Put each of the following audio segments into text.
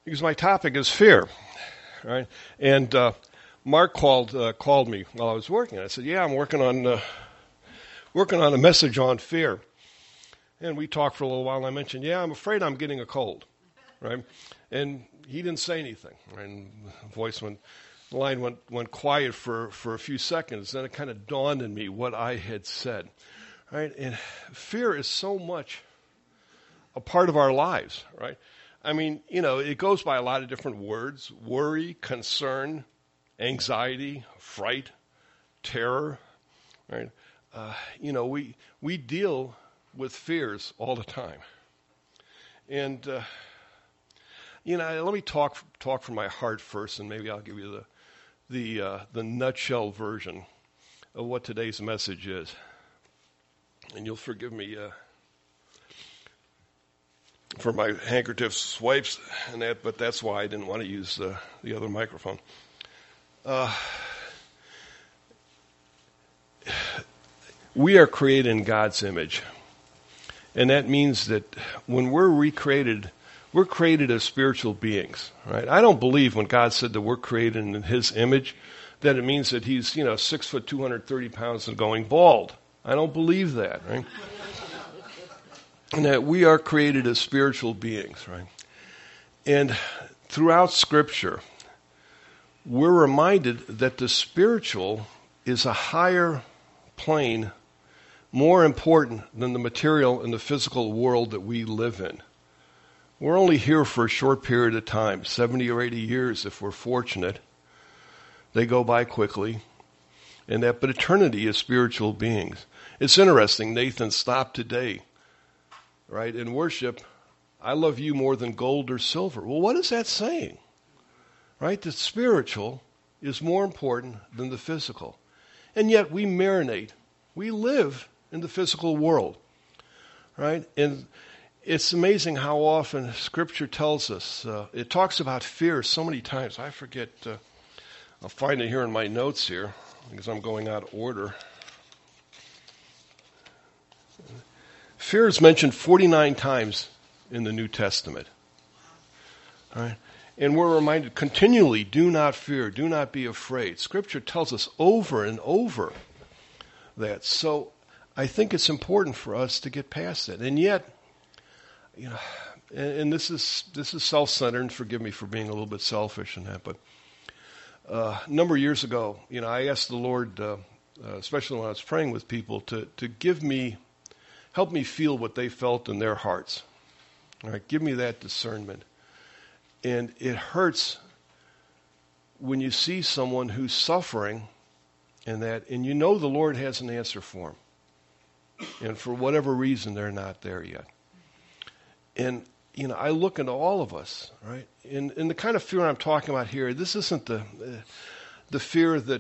because my topic is fear, right? And Mark called me while I was working. I said, "Yeah, I'm working on a message on fear." And we talked for a little while, and I mentioned, "Yeah, I'm afraid I'm getting a cold," right? And he didn't say anything. And the line went quiet for a few seconds. Then it kind of dawned on me what I had said, right? And fear is so much a part of our lives, right? I mean, it goes by a lot of different words: worry, concern, anxiety, fright, terror, right? We deal with fears all the time. And, let me talk from my heart first, and maybe I'll give you the nutshell version of what today's message is. And you'll forgive me for my handkerchief swipes and that, but that's why I didn't want to use the other microphone. We are created in God's image. And that means that when we're created as spiritual beings, right? I don't believe when God said that we're created in His image, that it means that He's, 6 foot, 230 pounds and going bald. I don't believe that, right? And that we are created as spiritual beings, right? And throughout Scripture, we're reminded that the spiritual is a higher plane, more important than the material and the physical world that we live in. We're only here for a short period of time, 70 or 80 years if we're fortunate. They go by quickly. But eternity is spiritual beings. It's interesting, Nathan stopped today, right, in worship, "I love you more than gold or silver." Well, what is that saying? Right? The spiritual is more important than the physical. And yet we marinate. We live in the physical world, right? And it's amazing how often Scripture tells us, it talks about fear so many times. I forget, I'll find it here in my notes here, because I'm going out of order. Fear is mentioned 49 times in the New Testament, right? And we're reminded continually, do not fear, do not be afraid. Scripture tells us over and over that. So I think it's important for us to get past it. And yet, and this is self-centered, and forgive me for being a little bit selfish in that, but a number of years ago, I asked the Lord, especially when I was praying with people, to help me feel what they felt in their hearts. All right, give me that discernment. And it hurts when you see someone who's suffering and the Lord has an answer for them. And for whatever reason, they're not there yet. And, I look into all of us, right? And the kind of fear I'm talking about here, this isn't the fear that,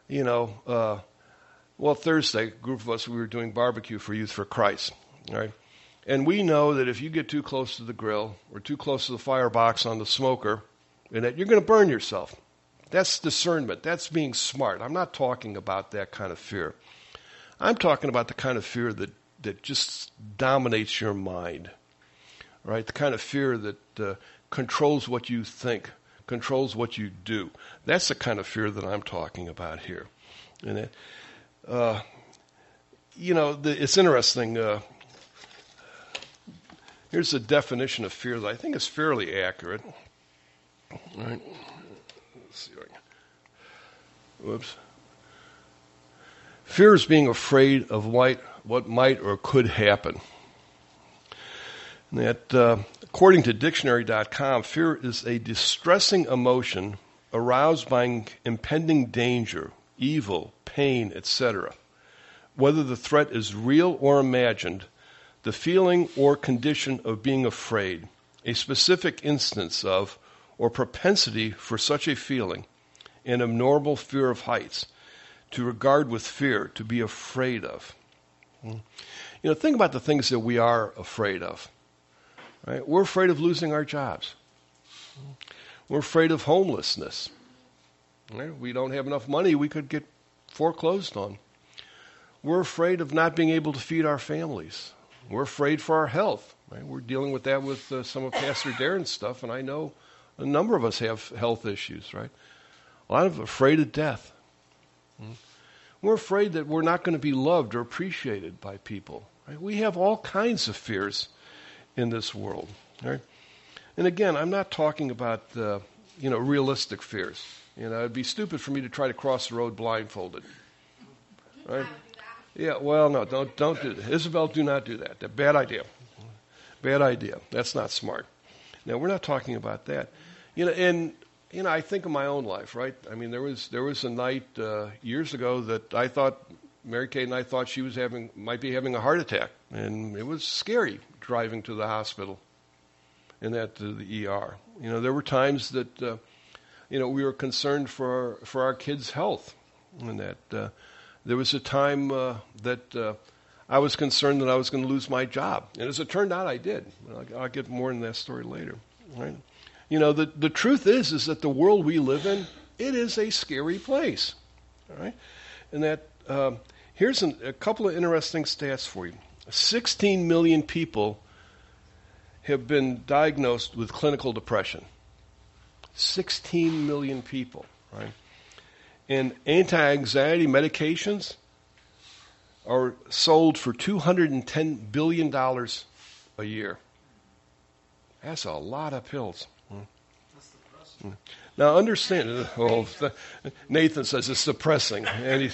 Thursday, a group of us, we were doing barbecue for Youth for Christ, right? And we know that if you get too close to the grill or too close to the firebox on the smoker, and that you're going to burn yourself. That's discernment. That's being smart. I'm not talking about that kind of fear. I'm talking about the kind of fear that just dominates your mind, right? The kind of fear that controls what you think, controls what you do. That's the kind of fear that I'm talking about here. And it's interesting. Here's a definition of fear that I think is fairly accurate. All right. Let's see if I can. Whoops. Fear is being afraid of what might or could happen. And that, according to dictionary.com, fear is a distressing emotion aroused by impending danger, evil, pain, etc. Whether the threat is real or imagined, the feeling or condition of being afraid, a specific instance of or propensity for such a feeling, an abnormal fear of heights, to regard with fear, to be afraid of. Think about the things that we are afraid of. Right? We're afraid of losing our jobs. We're afraid of homelessness. Right? We don't have enough money, we could get foreclosed on. We're afraid of not being able to feed our families. We're afraid for our health. Right? We're dealing with that with some of Pastor Darren's stuff, and I know A number of us have health issues, right? A lot of afraid of death. We're afraid that we're not going to be loved or appreciated by people. Right? We have all kinds of fears in this world. Right? And again, I'm not talking about realistic fears. It'd be stupid for me to try to cross the road blindfolded. Right? Yeah. Well, no, don't do that. Isabel, do not do that. Bad idea. Bad idea. That's not smart. Now, we're not talking about that. I think of my own life, right? I mean, there was a night years ago that I thought Mary Kay and I thought she might be having a heart attack, and it was scary driving to the hospital and to the ER. There were times that we were concerned for our kids' health, and that there was a time that I was concerned that I was going to lose my job, and as it turned out, I did. I'll get more into that story later, right? The truth is that the world we live in, it is a scary place, all right? And that here's a couple of interesting stats for you. 16 million people have been diagnosed with clinical depression. 16 million people, right? And anti-anxiety medications are sold for $210 billion a year. That's a lot of pills. Now understand. Nathan says it's depressing,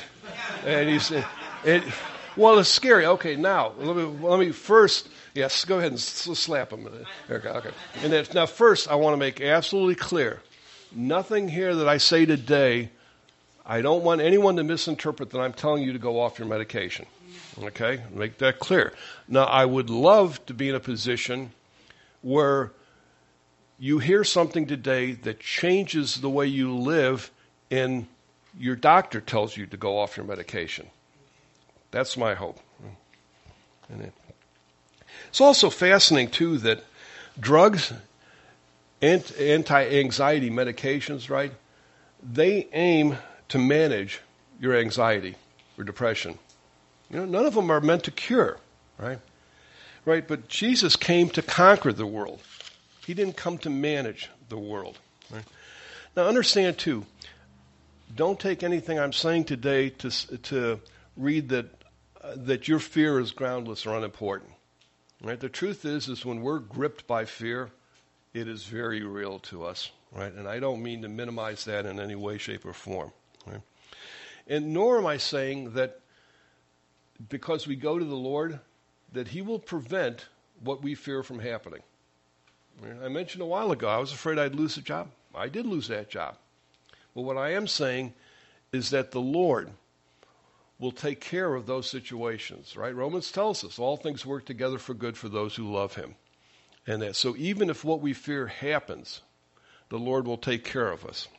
well, it's scary. Okay, now let me first. Yes, go ahead and slap him. Okay. And now first, I want to make absolutely clear: nothing here that I say today. I don't want anyone to misinterpret that I'm telling you to go off your medication. Okay, make that clear. Now, I would love to be in a position where you hear something today that changes the way you live and your doctor tells you to go off your medication. That's my hope. And it's also fascinating, too, that drugs and anti-anxiety medications, right, they aim to manage your anxiety or depression. None of them are meant to cure, right? Right, but Jesus came to conquer the world. He didn't come to manage the world. Right? Now, understand too. Don't take anything I'm saying today to read that your fear is groundless or unimportant. Right? The truth is when we're gripped by fear, it is very real to us. Right? And I don't mean to minimize that in any way, shape, or form. Right? And nor am I saying that because we go to the Lord, that He will prevent what we fear from happening. I mentioned a while ago, I was afraid I'd lose a job. I did lose that job. But what I am saying is that the Lord will take care of those situations, right? Romans tells us all things work together for good for those who love Him. And that, so even if what we fear happens, the Lord will take care of us.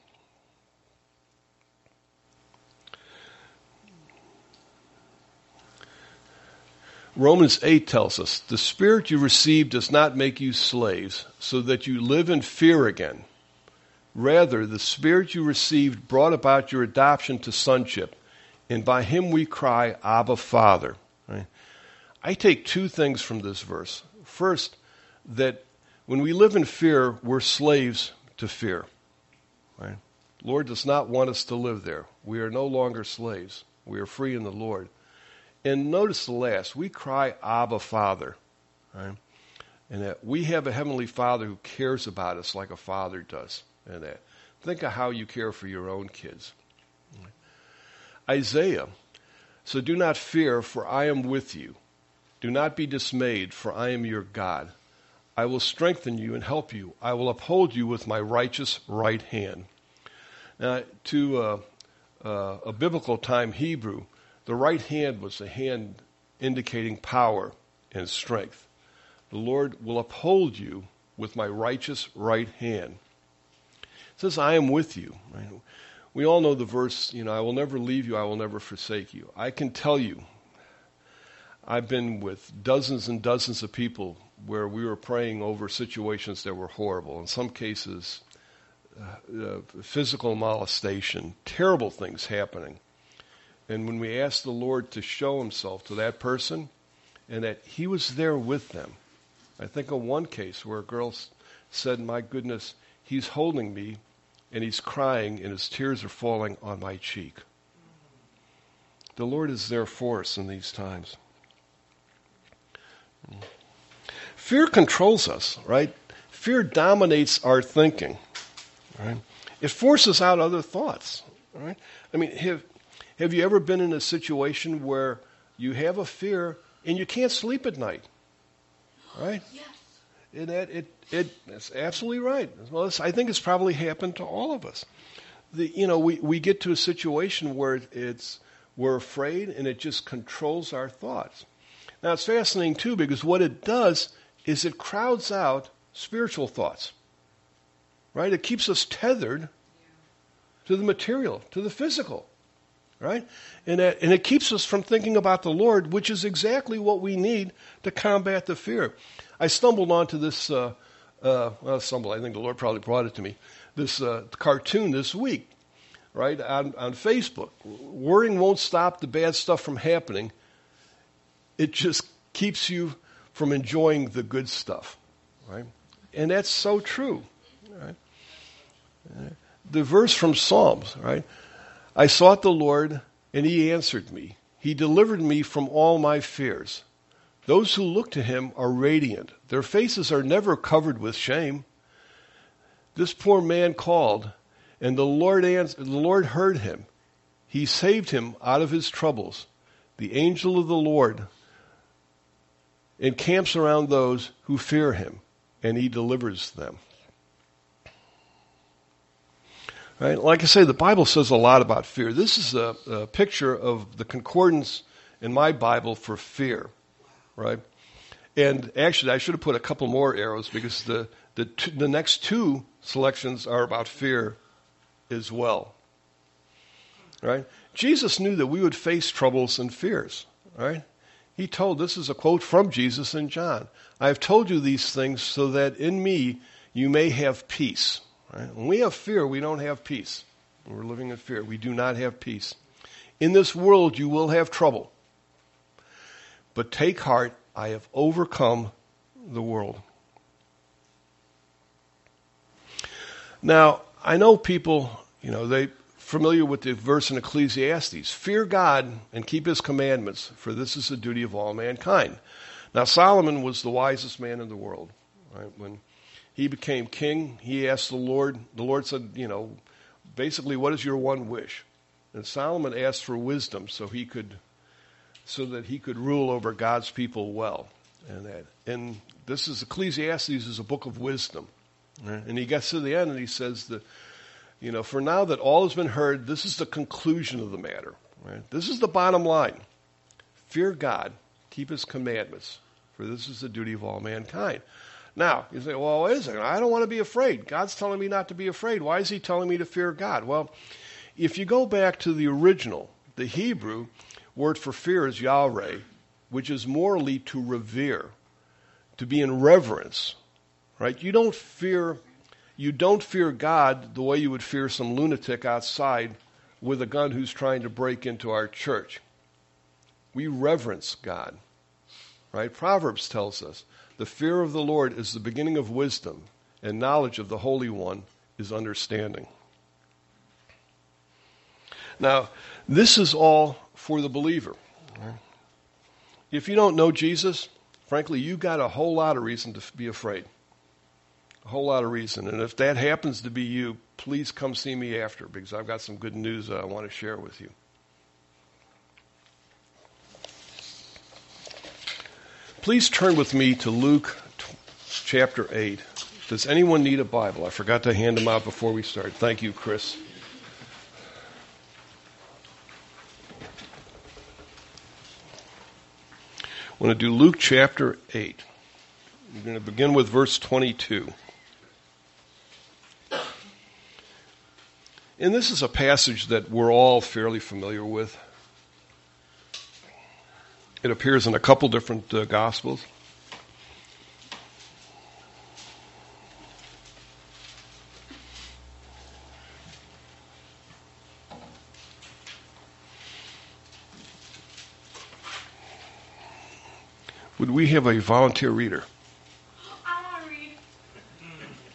Romans 8 tells us, the Spirit you received does not make you slaves, so that you live in fear again. Rather, the Spirit you received brought about your adoption to sonship, and by Him we cry, Abba, Father. Right? I take two things from this verse. First, that when we live in fear, we're slaves to fear. Right? The Lord does not want us to live there. We are no longer slaves. We are free in the Lord. And notice the last, we cry, Abba, Father. Right? And that we have a Heavenly Father who cares about us like a father does. And that. Think of how you care for your own kids. Right? Isaiah, so do not fear, for I am with you. Do not be dismayed, for I am your God. I will strengthen you and help you. I will uphold you with my righteous right hand. Now, to a biblical time Hebrew, the right hand was a hand indicating power and strength. The Lord will uphold you with my righteous right hand. It says, I am with you. Right? We all know the verse, I will never leave you, I will never forsake you. I can tell you, I've been with dozens and dozens of people where we were praying over situations that were horrible. In some cases, physical molestation, terrible things happening. And when we asked the Lord to show Himself to that person and that He was there with them. I think of one case where a girl said, my goodness, he's holding me and he's crying and his tears are falling on my cheek. The Lord is there for us in these times. Fear controls us, right? Fear dominates our thinking, right? It forces out other thoughts, right? I mean, have you ever been in a situation where you have a fear and you can't sleep at night, right? Yes. That's absolutely right. Well, I think it's probably happened to all of us. We get to a situation where we're afraid and it just controls our thoughts. Now, it's fascinating, too, because what it does is it crowds out spiritual thoughts, right? It keeps us tethered to the material, to the physical, right? And it keeps us from thinking about the Lord, which is exactly what we need to combat the fear. I stumbled onto this, I think the Lord probably brought it to me, this cartoon this week, right, on Facebook. Worrying won't stop the bad stuff from happening. It just keeps you from enjoying the good stuff, right? And that's so true, right? The verse from Psalms, right? I sought the Lord, and he answered me. He delivered me from all my fears. Those who look to him are radiant. Their faces are never covered with shame. This poor man called, and the Lord heard him. He saved him out of his troubles. The angel of the Lord encamps around those who fear him, and he delivers them. Right? Like I say, the Bible says a lot about fear. This is a picture of the concordance in my Bible for fear, right? And actually, I should have put a couple more arrows because the next two selections are about fear as well, right? Jesus knew that we would face troubles and fears, right? He told, this is a quote from Jesus in John, I have told you these things so that in me you may have peace. Right? When we have fear, we don't have peace. When we're living in fear, we do not have peace. In this world, you will have trouble. But take heart, I have overcome the world. Now, I know people, they're familiar with the verse in Ecclesiastes. Fear God and keep his commandments, for this is the duty of all mankind. Now, Solomon was the wisest man in the world. Right? When he became king, he asked the Lord. The Lord said, basically, what is your one wish? And Solomon asked for wisdom so that he could rule over God's people well. And this is Ecclesiastes is a book of wisdom. Right? And he gets to the end and he says that, for now that all has been heard, this is the conclusion of the matter. Right? This is the bottom line. Fear God, keep his commandments, for this is the duty of all mankind. Now, you say, well, wait a second, I don't want to be afraid. God's telling me not to be afraid. Why is he telling me to fear God? Well, if you go back to the original, the Hebrew word for fear is Yahweh, which is morally to revere, to be in reverence. Right? You don't fear God the way you would fear some lunatic outside with a gun who's trying to break into our church. We reverence God. Right? Proverbs tells us, the fear of the Lord is the beginning of wisdom, and knowledge of the Holy One is understanding. Now, this is all for the believer. If you don't know Jesus, frankly, you've got a whole lot of reason to be afraid. A whole lot of reason. And if that happens to be you, please come see me after, because I've got some good news that I want to share with you. Please turn with me to Luke chapter 8. Does anyone need a Bible? I forgot to hand them out before we start. Thank you, Chris. I want to do Luke chapter 8. We're going to begin with verse 22. And this is a passage that we're all fairly familiar with. It appears in a couple different Gospels. Would we have a volunteer reader? I want to read.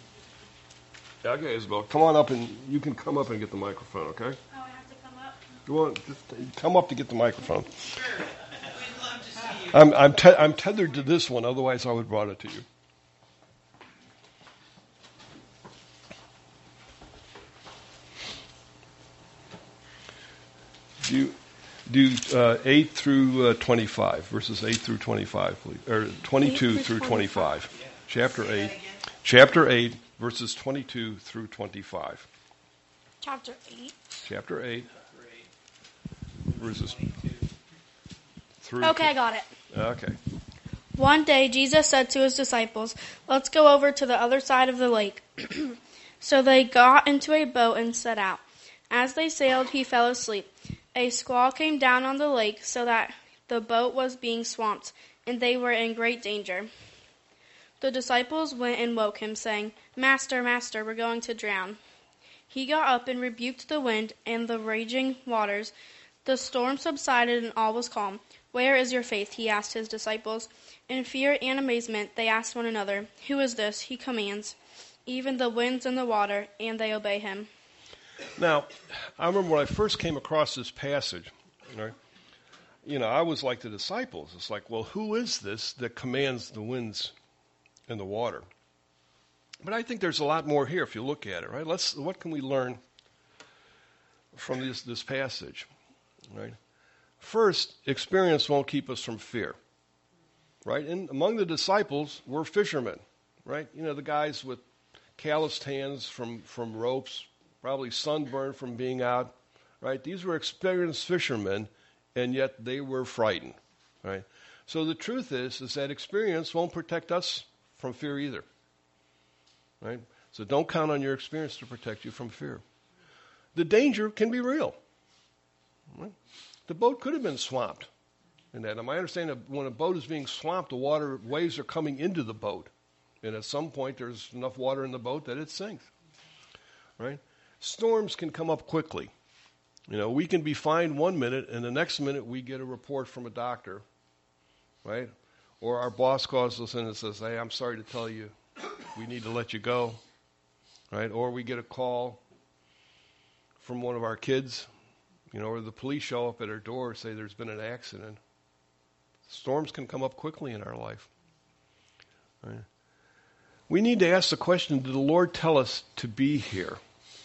Okay, Isabel, come on up and you can come up and get the microphone, okay? Oh, I have to come up? Go on, just come up to get the microphone. Sure. We'd love to see you. I'm tethered to this one, otherwise I would have brought it to you. Do 8 through 25, verses 8 through 25, please, or 22 through 25. Yeah. Chapter 8, verses 22 through 25. Chapter 8. Chapter 8, verses through. Okay, I got it. Okay. One day, Jesus said to his disciples, "Let's go over to the other side of the lake." So they got into a boat and set out. As they sailed, he fell asleep. A squall came down on the lake so that the boat was being swamped, and they were in great danger. The disciples went and woke him, saying, "Master, Master, we're going to drown." He got up and rebuked the wind and the raging waters. The storm subsided and all was calm. "Where is your faith?" he asked his disciples. In fear and amazement, they asked one another, "Who is this? He commands even the winds and the water, and they obey him." Now, I remember when I first came across this passage, right? I was like the disciples. It's like, well, who is this that commands the winds and the water? But I think there's a lot more here if you look at it, right? What can we learn from this passage, right? First, experience won't keep us from fear, right? And among the disciples were fishermen, right? The guys with calloused hands from ropes, probably sunburned from being out, right? These were experienced fishermen, and yet they were frightened, right? So the truth is that experience won't protect us from fear either, right? So don't count on your experience to protect you from fear. The danger can be real, right? The boat could have been swamped. And my understanding of when a boat is being swamped, the water waves are coming into the boat. And at some point, there's enough water in the boat that it sinks, right? Storms can come up quickly. We can be fine 1 minute, and the next minute we get a report from a doctor, right? Or our boss calls us in and says, "Hey, I'm sorry to tell you, we need to let you go," right? Or we get a call from one of our kids, or the police show up at our door and say there's been an accident. Storms can come up quickly in our life, right? We need to ask the question, did the Lord tell us to be here?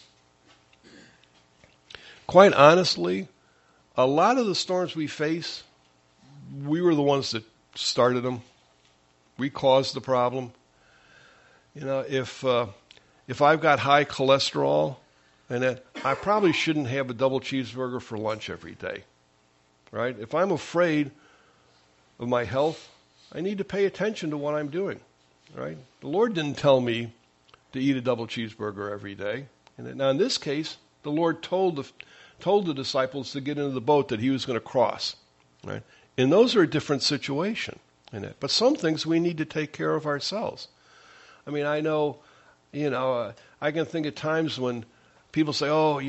Quite honestly, a lot of the storms we face, we were the ones that started them. We caused the problem. If I've got high cholesterol, and that I probably shouldn't have a double cheeseburger for lunch every day, right? If I'm afraid of my health, I need to pay attention to what I'm doing, right? The Lord didn't tell me to eat a double cheeseburger every day. And now in this case, the Lord told the disciples to get into the boat that he was going to cross, right? And those are a different situation in it. But some things we need to take care of ourselves. I know, I can think of times when people say, "Oh,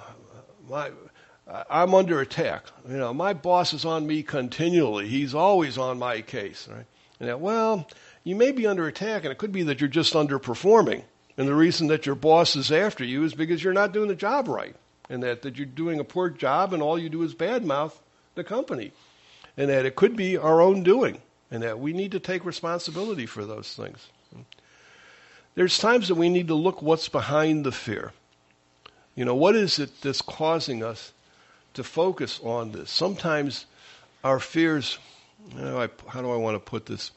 I'm under attack. My boss is on me continually. He's always on my case." Right? And well, you may be under attack, and it could be that you're just underperforming. And the reason that your boss is after you is because you're not doing the job right, and that you're doing a poor job, and all you do is badmouth the company, and that it could be our own doing, and that we need to take responsibility for those things. There's times that we need to look what's behind the fear. What is it that's causing us to focus on this? Sometimes our fears, how do I want to put this?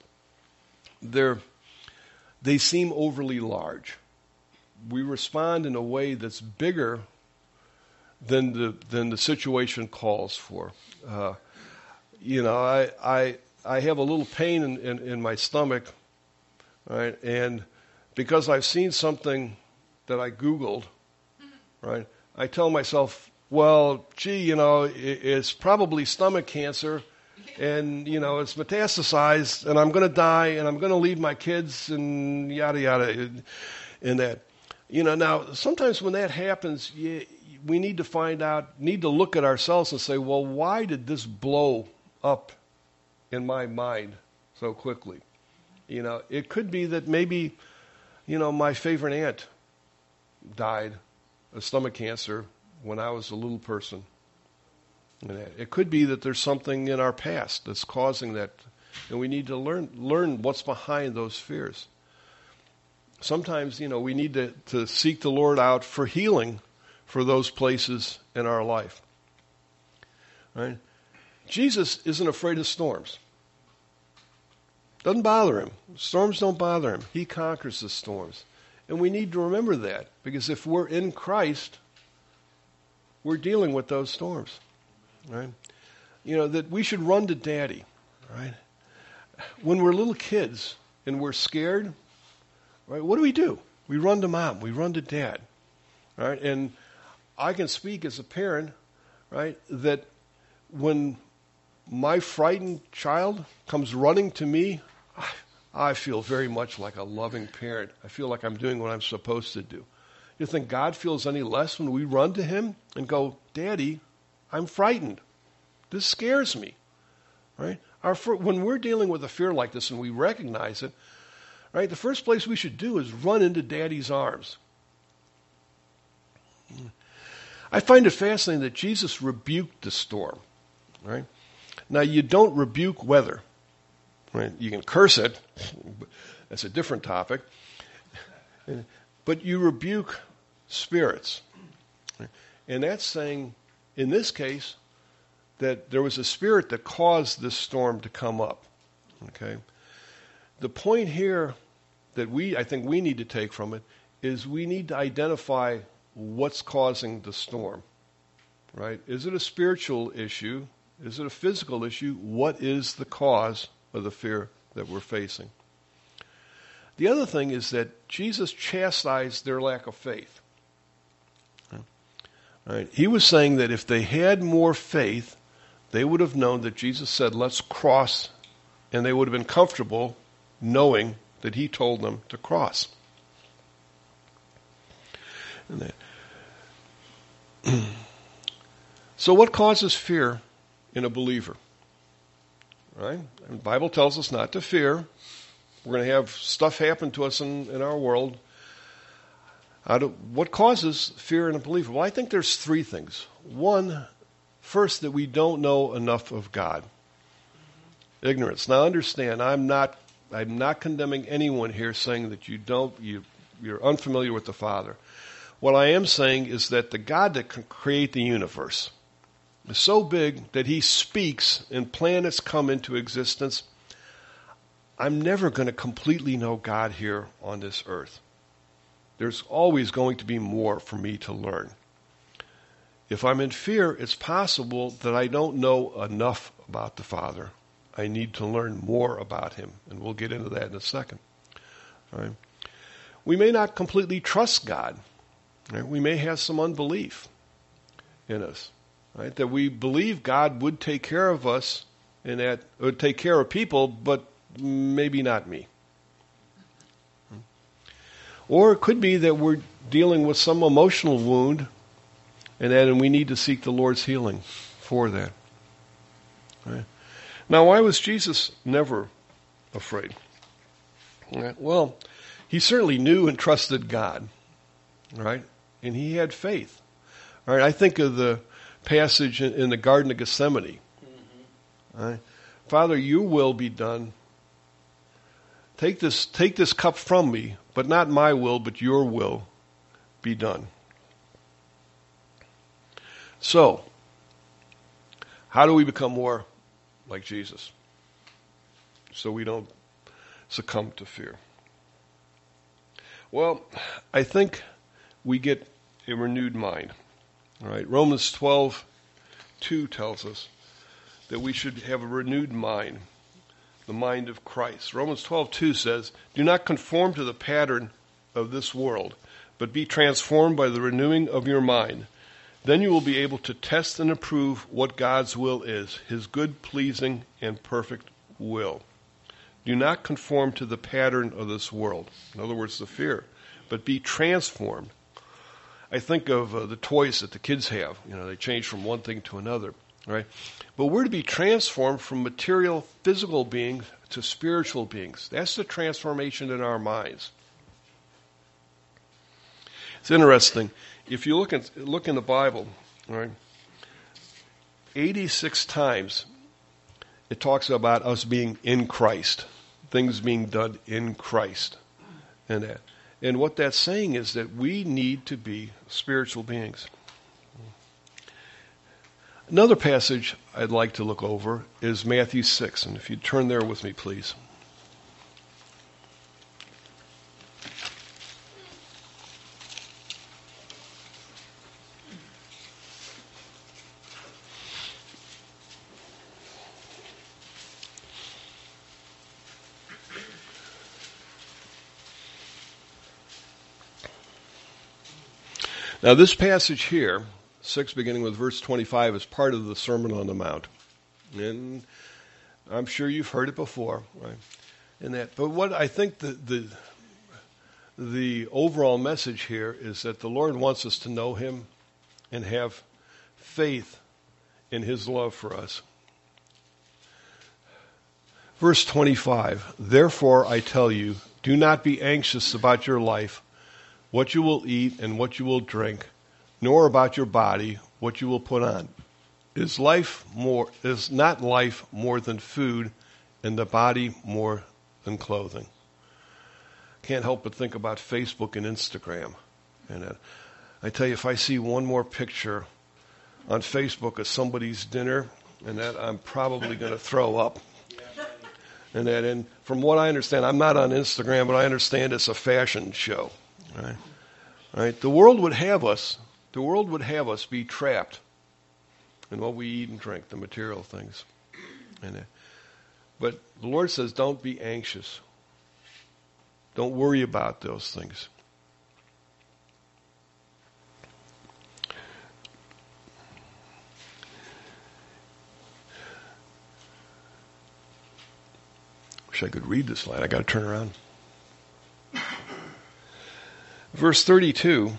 They seem overly large. We respond in a way that's bigger than the situation calls for. I have a little pain in my stomach, right? And because I've seen something that I Googled, right? I tell myself, well, gee, it's probably stomach cancer, and, it's metastasized, and I'm going to die, and I'm going to leave my kids, and yada, yada, and that. Now, sometimes when that happens, we need to look at ourselves and say, well, why did this blow up in my mind so quickly? It could be that maybe, my favorite aunt died of stomach cancer when I was a little person. And it could be that there's something in our past that's causing that, and we need to learn what's behind those fears. Sometimes, we need to seek the Lord out for healing for those places in our life. Right? Jesus isn't afraid of storms. Doesn't bother him. Storms don't bother him. He conquers the storms. And we need to remember that, because if we're in Christ, we're dealing with those storms. Right? That we should run to Daddy. Right? When we're little kids and we're scared, right, what do? We run to Mom. We run to Dad. Right? And I can speak as a parent, right, that when my frightened child comes running to me, I feel very much like a loving parent. I feel like I'm doing what I'm supposed to do. You think God feels any less when we run to him and go, Daddy, I'm frightened. This scares me. Right? When we're dealing with a fear like this and we recognize it, right, the first place we should do is run into Daddy's arms. I find it fascinating that Jesus rebuked the storm. Right? Now, you don't rebuke weather. Right? You can curse it. That's a different topic. But you rebuke spirits. And that's saying, in this case, that there was a spirit that caused this storm to come up. Okay? The point here that I think we need to take from it is we need to identify what's causing the storm. Right? Is it a spiritual issue? Is it a physical issue? What is the cause of the fear that we're facing? The other thing is that Jesus chastised their lack of faith. Right? He was saying that if they had more faith, they would have known that Jesus said, let's cross, and they would have been comfortable knowing that he told them to cross. So what causes fear in a believer? Right? And the Bible tells us not to fear. We're going to have stuff happen to us in our world. What causes fear in a believer? Well, I think there's three things. One, first, that we don't know enough of God. Ignorance. Now understand, I'm not condemning anyone here saying that you're unfamiliar with the Father. What I am saying is that the God that can create the universe is so big that he speaks and planets come into existence. I'm never going to completely know God here on this earth. There's always going to be more for me to learn. If I'm in fear, it's possible that I don't know enough about the Father. I need to learn more about him, and we'll get into that in a second. All right. We may not completely trust God. Right? We may have some unbelief in us. Right? That we believe God would take care of us and that would take care of people, but maybe not me. Or it could be that we're dealing with some emotional wound and we need to seek the Lord's healing for that. Right? Now, why was Jesus never afraid? Right? Well, he certainly knew and trusted God. Right? And he had faith. All right, I think of the passage in the Garden of Gethsemane. Mm-hmm. Right? Father, your will be done. Take this cup from me, but not my will, but your will be done. So, how do we become more like Jesus? So we don't succumb to fear. Well, I think we get a renewed mind. All right, Romans 12:2 tells us that we should have a renewed mind, the mind of Christ. Romans 12:2 says, do not conform to the pattern of this world, but be transformed by the renewing of your mind. Then you will be able to test and approve what God's will is, his good, pleasing, and perfect will. Do not conform to the pattern of this world. In other words, the fear, but be transformed. I think of the toys that the kids have. They change from one thing to another, right? But we're to be transformed from material, physical beings to spiritual beings. That's the transformation in our minds. It's interesting. If you look in the Bible, right, 86 times it talks about us being in Christ, things being done in Christ, and that. And what that's saying is that we need to be spiritual beings. Another passage I'd like to look over is Matthew 6, and if you'd turn there with me, please. Now, this passage here, 6 beginning with verse 25, is part of the Sermon on the Mount. And I'm sure you've heard it before, right? But what I think the overall message here is that the Lord wants us to know Him and have faith in His love for us. Verse 25, therefore I tell you, do not be anxious about your life, what you will eat and what you will drink, nor about your body, what you will put on. Is not life more than food, and the body more than clothing? Can't help but think about Facebook and Instagram. And I tell you, if I see one more picture on Facebook of somebody's dinner, and that I'm probably going to throw up. And from what I understand, I'm not on Instagram, but I understand it's a fashion show. Right? The world would have us be trapped in what we eat and drink, the material things. But the Lord says, don't be anxious. Don't worry about those things. Wish I could read this line. I got to turn around. Verse 32,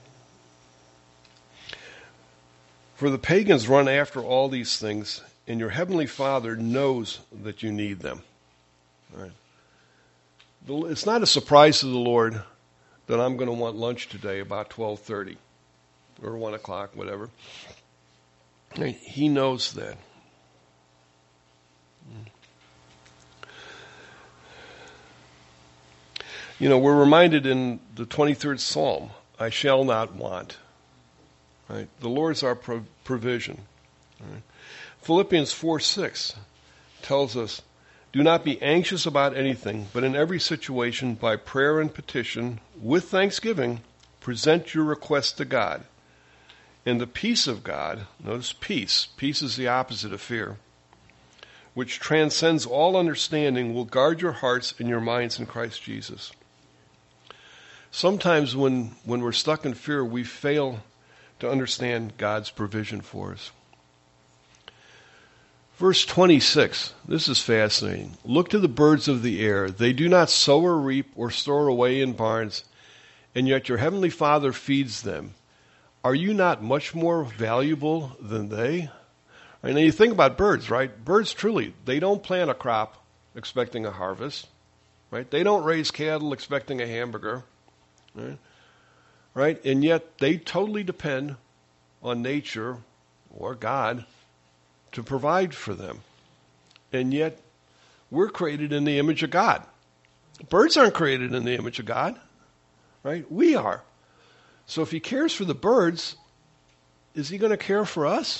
for the pagans run after all these things, and your heavenly Father knows that you need them. All right. It's not a surprise to the Lord that I'm going to want lunch today about 12:30 or 1 o'clock, whatever. He knows that. You know, we're reminded in the 23rd Psalm, I shall not want. Right? The Lord's our provision. Right? Philippians 4:6 tells us, do not be anxious about anything, but in every situation, by prayer and petition, with thanksgiving, present your requests to God. And the peace of God, notice peace is the opposite of fear, which transcends all understanding, will guard your hearts and your minds in Christ Jesus. Sometimes when we're stuck in fear, we fail to understand God's provision for us. Verse 26, this is fascinating. Look to the birds of the air. They do not sow or reap or store away in barns, and yet your heavenly Father feeds them. Are you not much more valuable than they? I mean, you think about birds, right? Birds truly, they don't plant a crop expecting a harvest, right? They don't raise cattle expecting a hamburger, right? And yet they totally depend on nature or God to provide for them. And yet we're created in the image of God. Birds aren't created in the image of God, right? We are. So if He cares for the birds, is He going to care for us?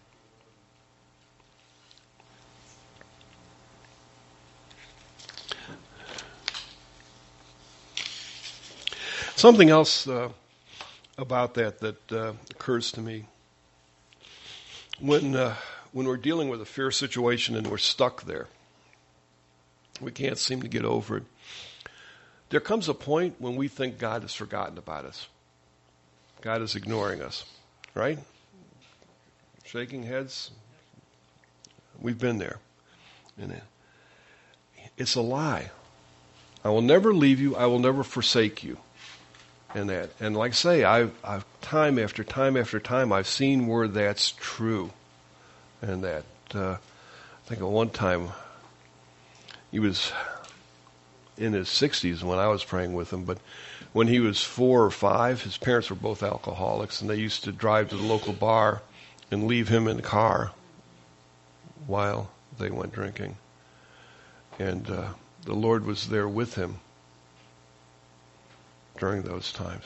Something else about that occurs to me. When we're dealing with a fear situation and we're stuck there, we can't seem to get over it. There comes a point when we think God has forgotten about us. God is ignoring us, right? Shaking heads. We've been there. And it's a lie. I will never leave you. I will never forsake you. And like I say, I've time after time after time, I've seen where that's true. And that, I think at one time, he was in his 60s when I was praying with him, but when he was 4 or 5, his parents were both alcoholics, and they used to drive to the local bar and leave him in the car while they went drinking. And the Lord was there with him during those times.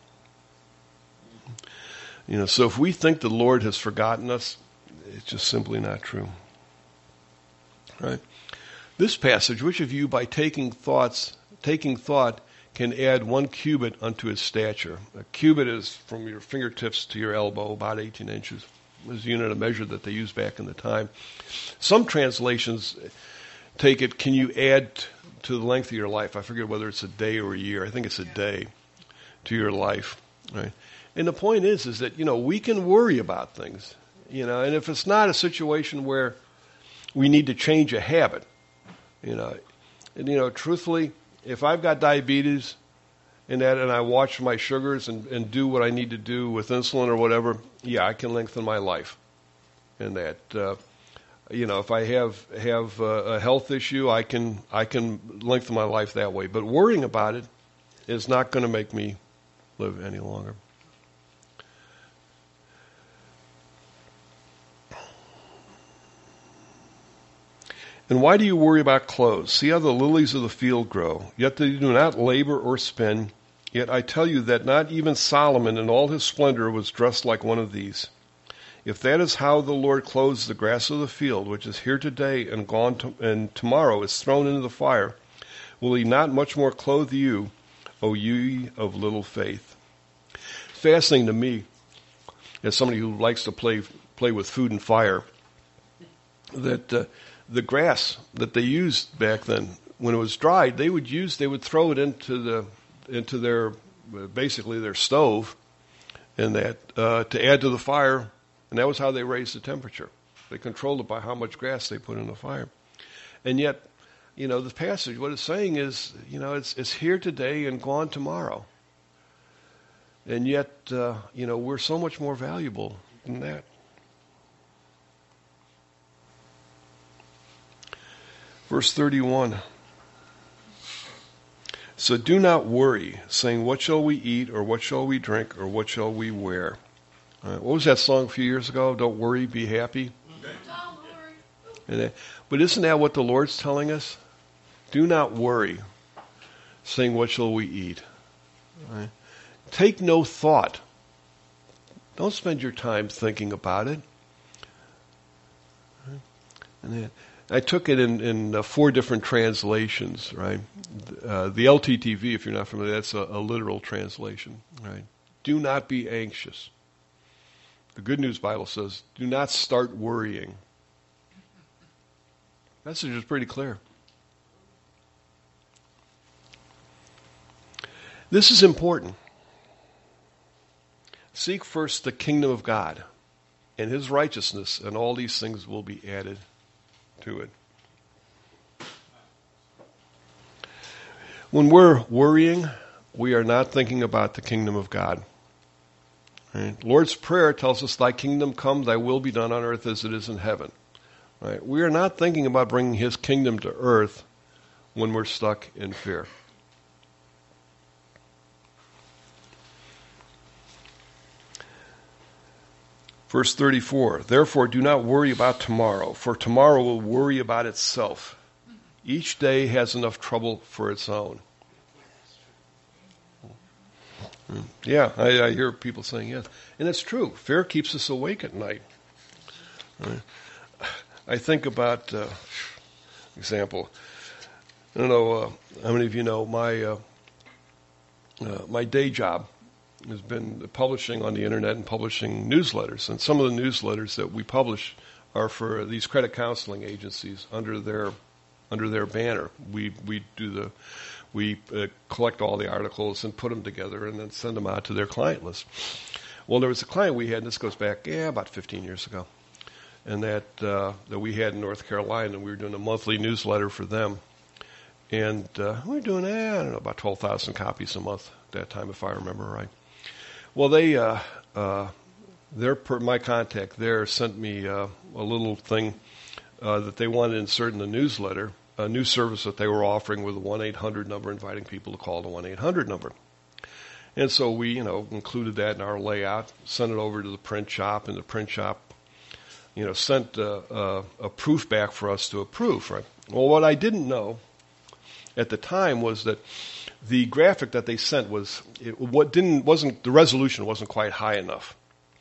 So if we think the Lord has forgotten us, it's just simply not true. Right? This passage, which of you by taking thought can add 1 cubit unto his stature? A cubit is from your fingertips to your elbow, about 18 inches. It was a unit of measure that they used back in the time. Some translations take it, can you add to the length of your life? I forget whether it's a day or a year. I think it's a day to your life. Right? And the point is that, we can worry about things. And if it's not a situation where we need to change a habit, truthfully, if I've got diabetes and I watch my sugars and do what I need to do with insulin or whatever, I can lengthen my life. And that, if I have a health issue, I can lengthen my life that way. But worrying about it is not going to make me live any longer. And why do you worry about clothes? See how the lilies of the field grow, yet they do not labor or spin. Yet I tell you that not even Solomon in all his splendor was dressed like one of these. If that is how the Lord clothes the grass of the field, which is here today and gone and tomorrow is thrown into the fire, will he not much more clothe you, O ye of little faith? Fascinating to me, as somebody who likes to play with food and fire, that the grass that they used back then, when it was dried, they would throw it into their basically their stove, and that to add to the fire, and that was how they raised the temperature. They controlled it by how much grass they put in the fire. And yet, the passage, what it's saying is, it's here today and gone tomorrow. And yet, we're so much more valuable than that. Verse 31. So do not worry, saying, what shall we eat, or what shall we drink, or what shall we wear? What was that song a few years ago? Don't worry, be happy. Don't worry. But isn't that what the Lord's telling us? Do not worry, saying, what shall we eat? Right? Take no thought. Don't spend your time thinking about it. Right? And then, I took it in 4 different translations, right? The LTTV, if you're not familiar, that's a literal translation, right? Do not be anxious. The Good News Bible says, do not start worrying. The message is pretty clear. This is important. Seek first the kingdom of God and his righteousness, and all these things will be added to it. When we're worrying, we are not thinking about the kingdom of God. Right? Lord's Prayer tells us, thy kingdom come, thy will be done on earth as it is in heaven. Right? We are not thinking about bringing his kingdom to earth when we're stuck in fear. Verse 34, therefore do not worry about tomorrow, for tomorrow will worry about itself. Each day has enough trouble for its own. Yeah, I hear people saying yes. And it's true. Fear keeps us awake at night. I think about, example, I don't know how many of you know, my day job has been publishing on the internet and publishing newsletters. And some of the newsletters that we publish are for these credit counseling agencies under their banner. We collect all the articles and put them together and then send them out to their client list. Well, there was a client we had, and this goes back about 15 years ago, and that we had in North Carolina, and we were doing a monthly newsletter for them. And we were doing, about 12,000 copies a month at that time, if I remember right. Well, my contact there sent me a little thing that they wanted to insert in the newsletter a new service that they were offering with a 1-800 number, inviting people to call the 1-800 number. And so we, included that in our layout, sent it over to the print shop, and the print shop, sent a proof back for us to approve, right? Well, what I didn't know at the time was that the graphic that they sent the resolution wasn't quite high enough.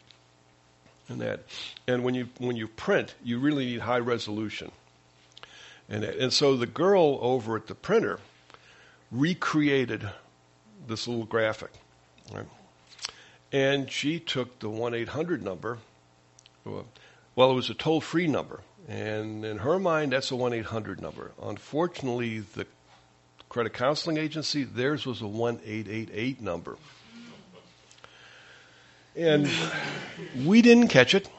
And when you print, you really need high resolution. And so the girl over at the printer recreated this little graphic, right? And she took the 1-800 number. Well, it was a toll-free number, and in her mind, that's a 1-800 number. Unfortunately, the credit counseling agency, theirs was a 1-888 number. And we didn't catch it.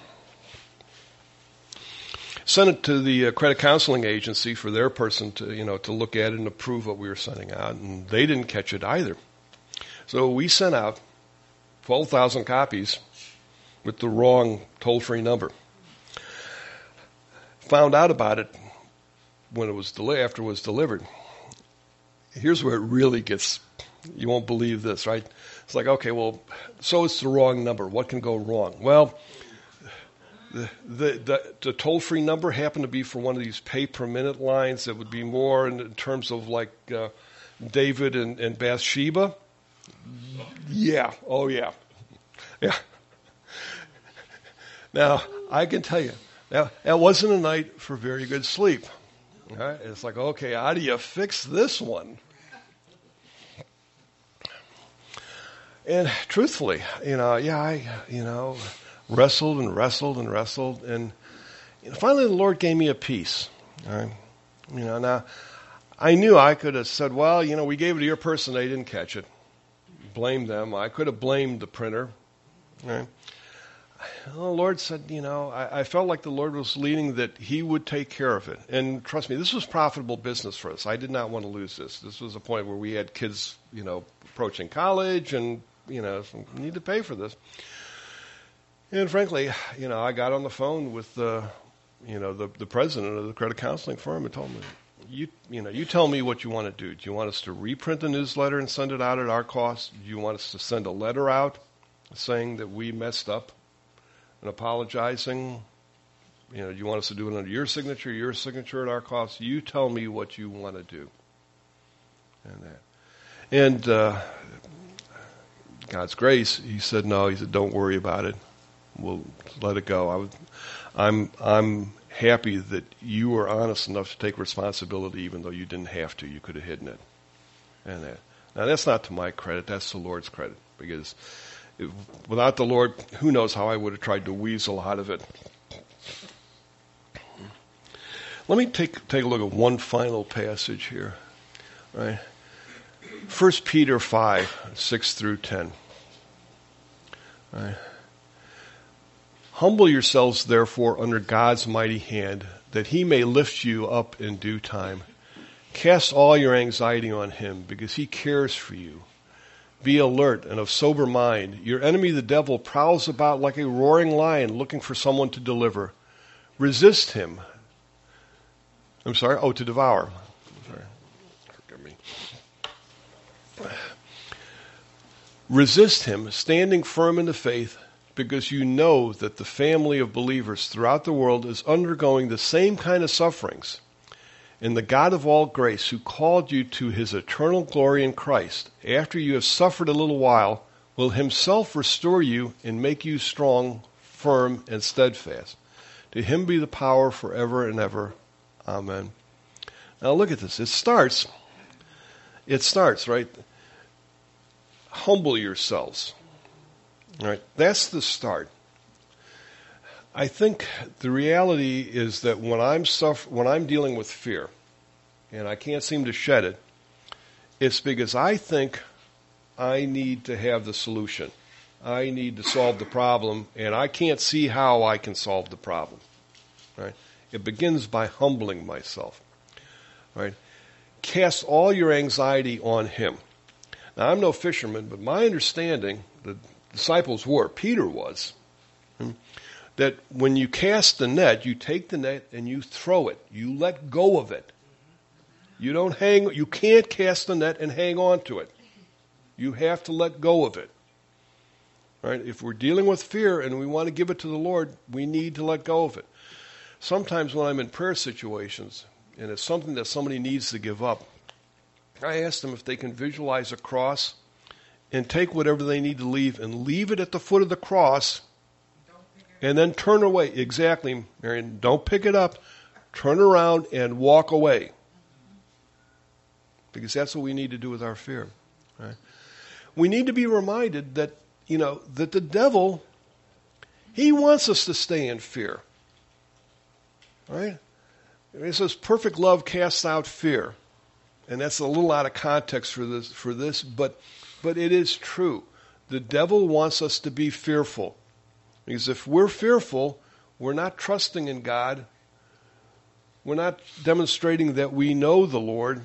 Sent it to the credit counseling agency for their person to look at it and approve what we were sending out, and they didn't catch it either. So we sent out 12,000 copies with the wrong toll-free number. Found out about it when it was after it was delivered. Here's where it really gets, you won't believe this, right? It's like, okay, well, so it's the wrong number. What can go wrong? Well, the toll-free number happened to be for one of these pay-per-minute lines that would be more in terms of like David and Bathsheba. Yeah. Oh, yeah. Yeah. Now, I can tell you, that wasn't a night for very good sleep. All right? It's like, okay, how do you fix this one? And truthfully, I wrestled and wrestled and wrestled, and finally the Lord gave me a peace. All right? Now, I knew I could have said, well, we gave it to your person, they didn't catch it. Blame them. I could have blamed the printer. Right? The Lord said, I felt like the Lord was leading that He would take care of it. And trust me, this was profitable business for us. I did not want to lose this. This was a point where we had kids, approaching college, and, we need to pay for this. And frankly, I got on the phone with the president of the credit counseling firm and told him, you tell me what you want to do. Do you want us to reprint the newsletter and send it out at our cost? Do you want us to send a letter out saying that we messed up and apologizing? Do you want us to do it under your signature at our cost? You tell me what you want to do. And God's grace, He said no. He said, don't worry about it. We'll let it go. I'm happy that you were honest enough to take responsibility, even though you didn't have to. You could have hidden it. Now, that's not to my credit. That's the Lord's credit. Because without the Lord, who knows how I would have tried to weasel out of it. Let me take a look at one final passage here. Right? 1 Peter 5, 6 through 10. Right? Humble yourselves, therefore, under God's mighty hand, that He may lift you up in due time. Cast all your anxiety on Him, because He cares for you. Be alert and of sober mind. Your enemy, the devil, prowls about like a roaring lion, looking for someone to deliver. Resist him. To devour. Forgive me. Resist him, standing firm in the faith, because you know that the family of believers throughout the world is undergoing the same kind of sufferings. And the God of all grace, who called you to His eternal glory in Christ, after you have suffered a little while, will Himself restore you and make you strong, firm, and steadfast. To Him be the power forever and ever. Amen. Now look at this. It starts, right? Humble yourselves. Right? That's the start. I think the reality is that when I'm dealing with fear, and I can't seem to shed it, it's because I think I need to have the solution. I need to solve the problem, and I can't see how I can solve the problem. Right? It begins by humbling myself. Right? Cast all your anxiety on Him. Now, I'm no fisherman, but my understanding, the disciples were, Peter was, that when you cast the net, you take the net and you throw it. You let go of it. You can't cast the net and hang on to it. You have to let go of it. Right? If we're dealing with fear and we want to give it to the Lord, we need to let go of it. Sometimes when I'm in prayer situations and it's something that somebody needs to give up, I ask them if they can visualize a cross and take whatever they need to leave and leave it at the foot of the cross and then turn away. Exactly, Marion. Don't pick it up. Turn around and walk away. Because that's what we need to do with our fear. Right? We need to be reminded that, that the devil, he wants us to stay in fear. Right? It says perfect love casts out fear. And that's a little out of context for this, but it is true. The devil wants us to be fearful. Because if we're fearful, we're not trusting in God. We're not demonstrating that we know the Lord.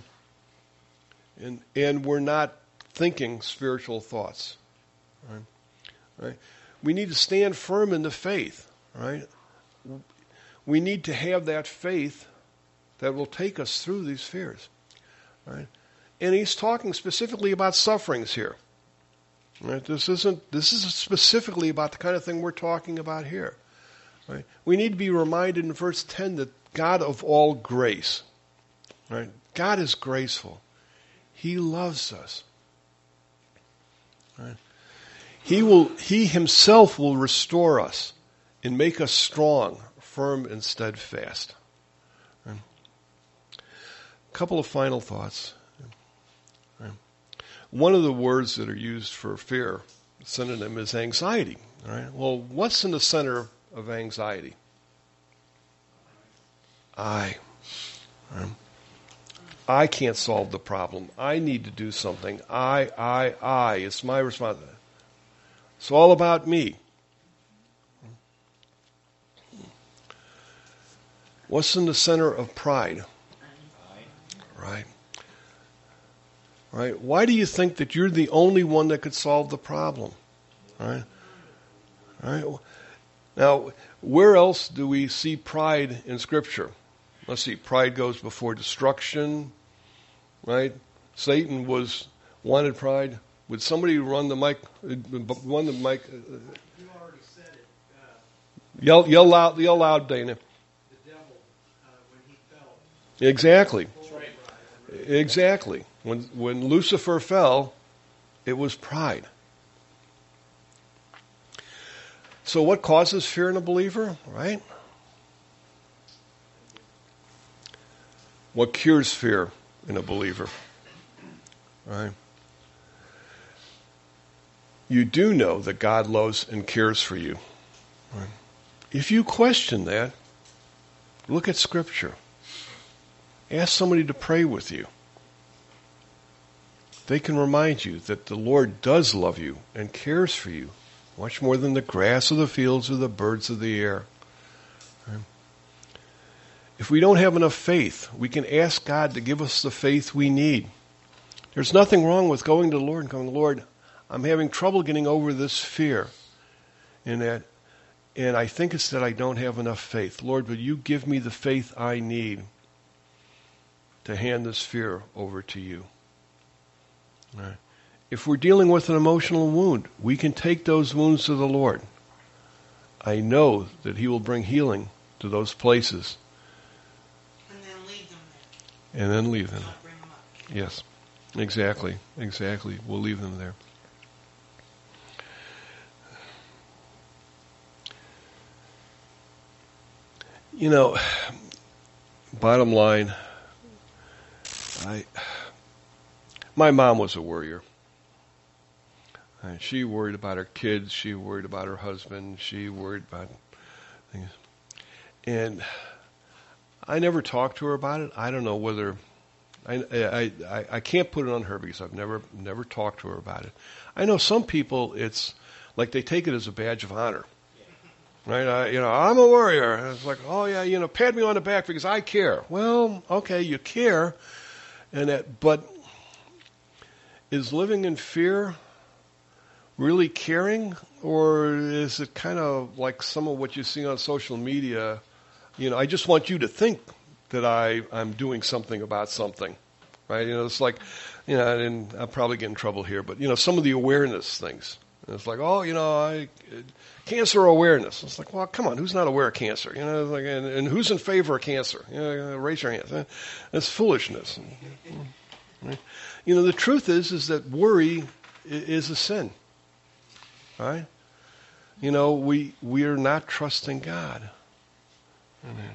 And we're not thinking spiritual thoughts. Right? We need to stand firm in the faith. Right? We need to have that faith that will take us through these fears. Right? And he's talking specifically about sufferings here. Right? This is specifically about the kind of thing we're talking about here. Right? We need to be reminded in verse 10 that God of all grace, right? God is graceful. He loves us. Right? He himself will restore us and make us strong, firm, and steadfast. Right? A couple of final thoughts. Right? One of the words that are used for fear, synonym, is anxiety. Right? Well, what's in the center of anxiety? I can't solve the problem. I need to do something. I. It's my responsibility. It's all about me. What's in the center of pride? Right. Right. Why do you think that you're the only one that could solve the problem? Right. Right. Now, where else do we see pride in Scripture? Let's see. Pride goes before destruction. Right. Satan wanted pride. Would somebody run the mic? Run the mic. You already said it. Yell loud, Dana. The devil, when he fell. Exactly. Right. Exactly. When Lucifer fell, it was pride. So what causes fear in a believer? Right? What cures fear in a believer? Right? You do know that God loves and cares for you. Right? If you question that, look at Scripture. Ask somebody to pray with you. They can remind you that the Lord does love you and cares for you much more than the grass of the fields or the birds of the air. Right? If we don't have enough faith, we can ask God to give us the faith we need. There's nothing wrong with going to the Lord and going, Lord, I'm having trouble getting over this fear. And I think it's that I don't have enough faith. Lord, will you give me the faith I need to hand this fear over to you? Right. If we're dealing with an emotional wound, we can take those wounds to the Lord. I know that He will bring healing to those places. And then leave them there. And then leave them. Not bring them up. Yes, exactly. We'll leave them there. Bottom line, my mom was a worrier. She worried about her kids. She worried about her husband. She worried about things. And I never talked to her about it. I don't know whether I can't put it on her because I've never talked to her about it. I know some people, it's like they take it as a badge of honor. Right? I'm a worrier. And it's like, oh yeah, pat me on the back because I care. Well, okay, you care, but is living in fear really caring, or is it kind of like some of what you see on social media? I just want you to think that I'm doing something about something, right? It's like, and I'll probably get in trouble here, but, some of the awareness things. And it's like, cancer awareness. It's like, well, come on, who's not aware of cancer? And who's in favor of cancer? Raise your hands. That's foolishness. Right? The truth is that worry is a sin, right? We are not trusting God. Amen.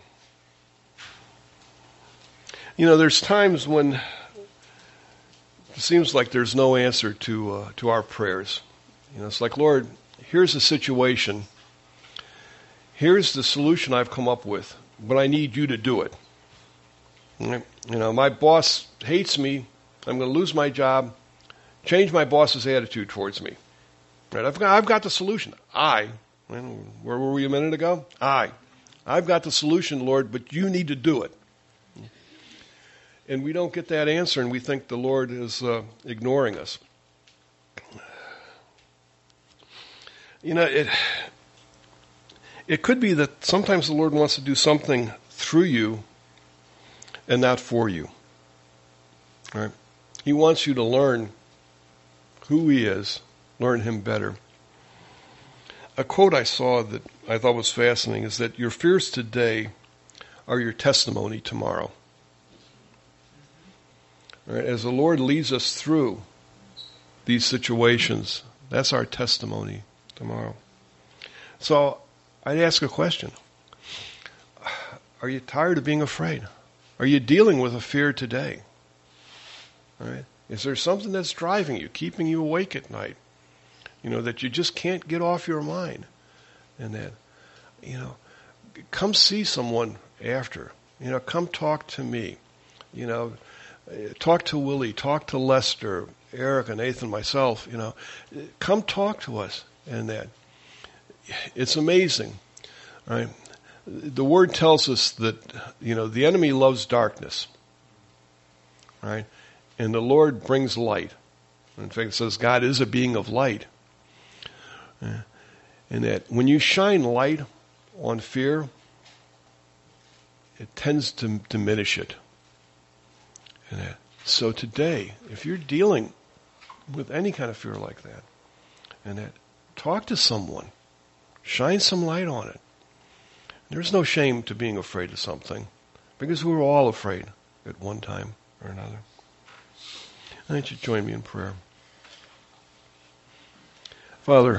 There's times when it seems like there's no answer to our prayers. It's like, Lord, here's the situation. Here's the solution I've come up with, but I need you to do it. Right? My boss hates me. I'm going to lose my job. Change my boss's attitude towards me. Right? I've got the solution. Where were we a minute ago? I've got the solution, Lord, but you need to do it. And we don't get that answer, and we think the Lord is ignoring us. It could be that sometimes the Lord wants to do something through you and not for you. Right? He wants you to learn who He is, learn Him better. A quote I saw that I thought was fascinating is that your fears today are your testimony tomorrow. Right? As the Lord leads us through these situations, that's our testimony tomorrow. So I'd ask a question. Are you tired of being afraid? Are you dealing with a fear today? All right? Is there something that's driving you, keeping you awake at night? That you just can't get off your mind. And that, come see someone after. Come talk to me. Talk to Willie, talk to Lester, Erica, Nathan, myself. Come talk to us. And that. It's amazing. Right? The Word tells us that, the enemy loves darkness. Right? And the Lord brings light. In fact, it says God is a being of light. And that when you shine light on fear, it tends to diminish it. And that. So today, if you're dealing with any kind of fear like that, and that, talk to someone. Shine some light on it. There's no shame to being afraid of something, because we're all afraid at one time or another. I want you to join me in prayer. Father,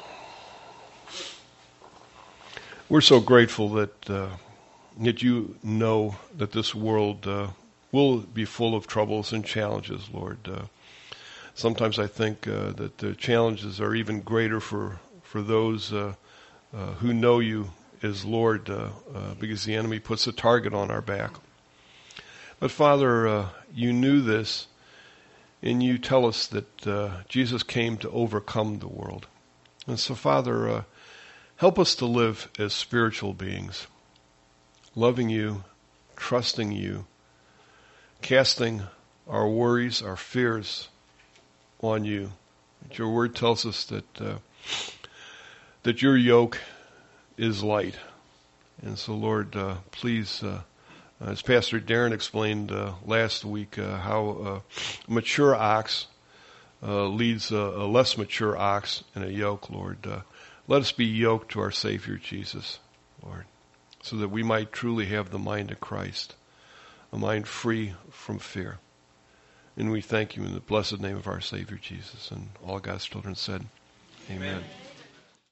we're so grateful that you know that this world will be full of troubles and challenges, Lord. Sometimes I think that the challenges are even greater for those who know you as Lord, because the enemy puts a target on our back. But Father, you knew this, and you tell us that Jesus came to overcome the world. And so, Father, help us to live as spiritual beings, loving you, trusting you, casting our worries, our fears on you. Your word tells us that your yoke is light. And so, Lord, please, as Pastor Darren explained last week, how a mature ox leads a less mature ox in a yoke, Lord. Let us be yoked to our Savior Jesus, Lord, so that we might truly have the mind of Christ, a mind free from fear. And we thank you in the blessed name of our Savior Jesus. And all God's children said, Amen.